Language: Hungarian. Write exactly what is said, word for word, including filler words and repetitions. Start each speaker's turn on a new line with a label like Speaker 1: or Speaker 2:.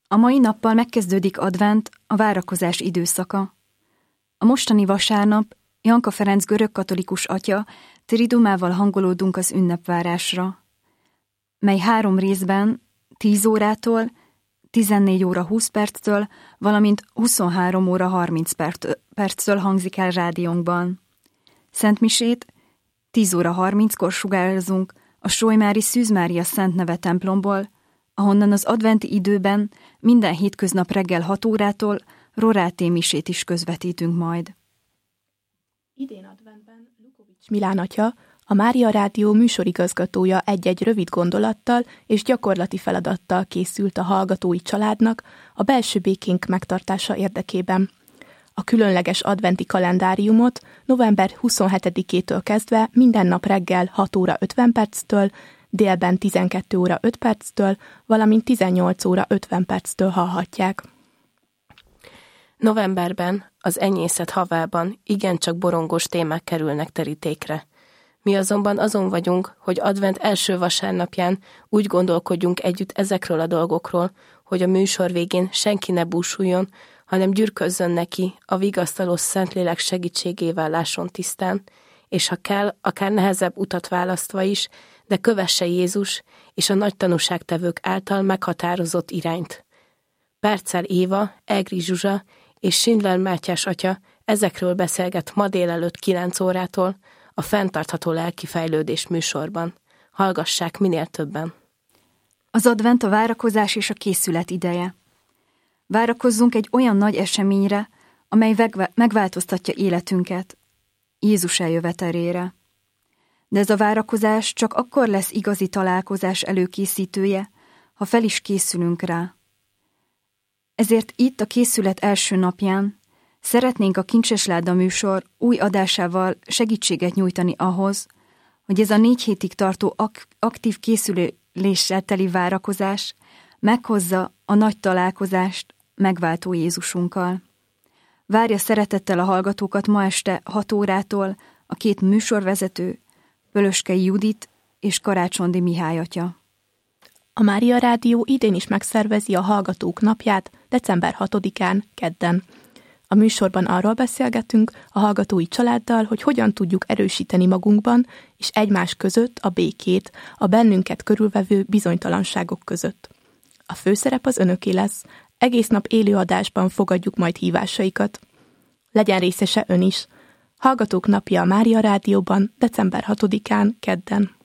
Speaker 1: A mai nappal megkezdődik advent, a várakozás időszaka. A mostani vasárnap Janka Ferenc görögkatolikus atya triduumával hangolódunk az ünnepvárásra, mely három részben tíz órától, tizennégy óra húsz perctől, valamint huszonhárom óra harminc perctől hangzik el rádiónkban. Szentmisét tíz óra harminckor sugárzunk a Solymári Szűz Mária Szent Neve templomból, ahonnan az adventi időben minden hétköznap reggel hat órától Roráté misét is közvetítünk majd.
Speaker 2: Idén adventben Lukovics Milán atya, a Mária Rádió műsorigazgatója egy-egy rövid gondolattal és gyakorlati feladattal készült a hallgatói családnak a belső békénk megtartása érdekében. A különleges adventi kalendáriumot november huszonhetedikétől kezdve minden nap reggel hat óra ötven perctől, délben tizenkét óra öt perctől, valamint tizennyolc óra ötven perctől hallhatják.
Speaker 3: Novemberben az Enyészet havában igencsak borongos témák kerülnek terítékre. Mi azonban azon vagyunk, hogy advent első vasárnapján úgy gondolkodjunk együtt ezekről a dolgokról, hogy a műsor végén senki ne búsuljon, hanem gyürközzön neki a vigasztaló Szentlélek segítségével lásson tisztán, és ha kell, akár nehezebb utat választva is, de kövesse Jézus és a nagy tanúságtevők által meghatározott irányt. Perccel Éva, Egri Zsuzsa és Schindler Mátyás atya ezekről beszélget ma délelőtt kilenc órától a Fenntartható Lelkifejlődés műsorban. Hallgassák minél többen.
Speaker 1: Az advent a várakozás és a készület ideje. Várakozzunk egy olyan nagy eseményre, amely megváltoztatja életünket, Jézus eljövetelére. De ez a várakozás csak akkor lesz igazi találkozás előkészítője, ha fel is készülünk rá. Ezért itt a készület első napján szeretnénk a Kincsesláda műsor új adásával segítséget nyújtani ahhoz, hogy ez a négy hétig tartó ak- aktív készüléssel teli várakozás meghozza a nagy találkozást megváltó Jézusunkkal. Várja szeretettel a hallgatókat ma este hat órától a két műsorvezető, Pölöskei Judit és Karácsondi Mihály atya.
Speaker 2: A Mária Rádió idén is megszervezi a Hallgatók napját december hatodikán, kedden. A műsorban arról beszélgetünk a hallgatói családdal, hogy hogyan tudjuk erősíteni magunkban és egymás között a békét, a bennünket körülvevő bizonytalanságok között. A főszerep az önöké lesz, egész nap élő adásban fogadjuk majd hívásaikat. Legyen részese ön is. Hallgatók napja a Mária Rádióban december hatodikán, kedden.